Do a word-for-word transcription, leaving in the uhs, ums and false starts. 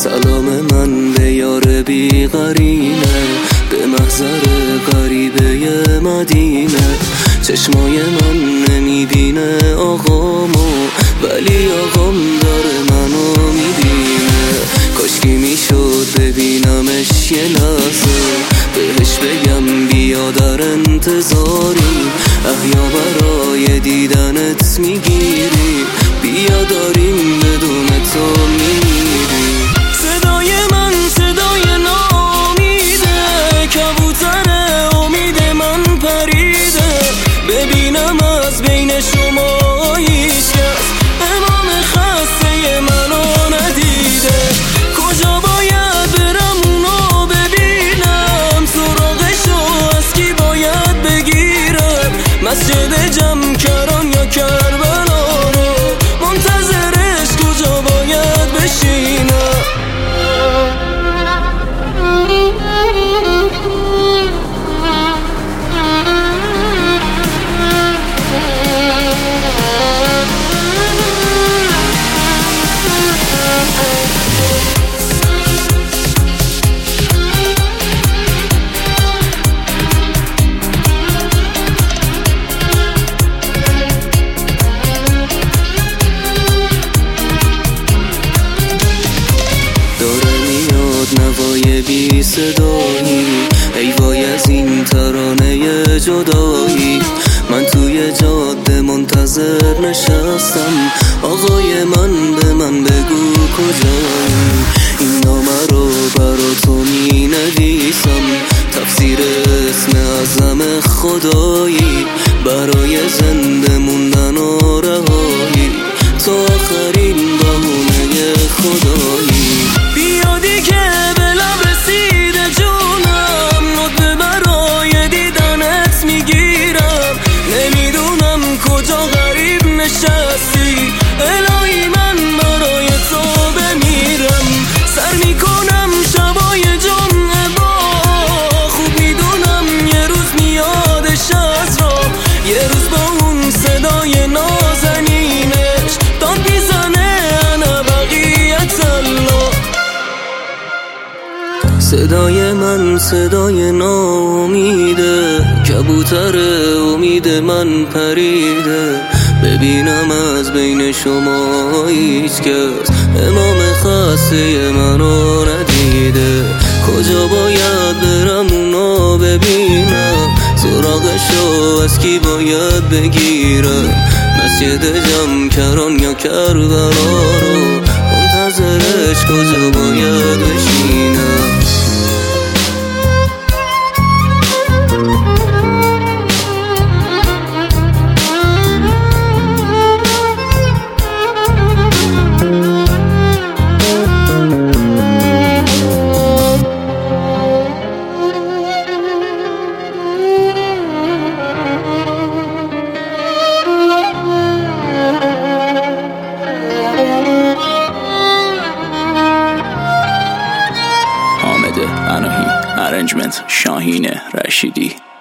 سلام من به یار بی قرینه، به محضر غریبه مدینه. چشمای من نمیبینه آقامو، ولی آقام داره منو میبینه. کاشکی میشد ببینمش یه لحظه، بهش بگم بیا در انتظاری. احیا برای دیدنت میگیری، بیا داریم بدون تو میمیری. صدای من صدای نامیده، کبوتر امید من پریده. ببینم از بین شما هیچکس امام خسته منو ندیده. کجا باید برم اونو ببینم، سراغشو از کی باید بگیرم؟ مسجد جمکران یا کربلا رو منتظرش کجا باید بشینم؟ نوای بی صدایی، ای وای از این ترانه جدایی. من توی جاده منتظر نشستم، آقای من به من بگو کجایی. این نامه رو برا تو می نویسم، تفسیر اسم اعظم خدایی. برای زنده موندن و رهایی، تو آخرین بهونه خدایی. بیا دیگه به لب رسیده جونم، ندبه برای دیدنت میگیرم. نمیدونم کجا غریب نشستی، الهی من برای تو بمیرم. سر میکنم شبای جمعه با، خوب میدونم یه روز میادش از را. یه روز با اون صدای نازنینش داد میزنه انا بقیت الله. صدای من صدای ناامیده، کبوتر امید من پریده. ببینم از بین شما هیچکس امام خسته منو ندیده. کجا باید برم اونو ببینم، سراغشو از کی باید بگیرم؟ مسجد جمکران یا کربلا رو منتظرش کجا باید بشینم؟ اناهی ارنجمنت شاهین رشیدی.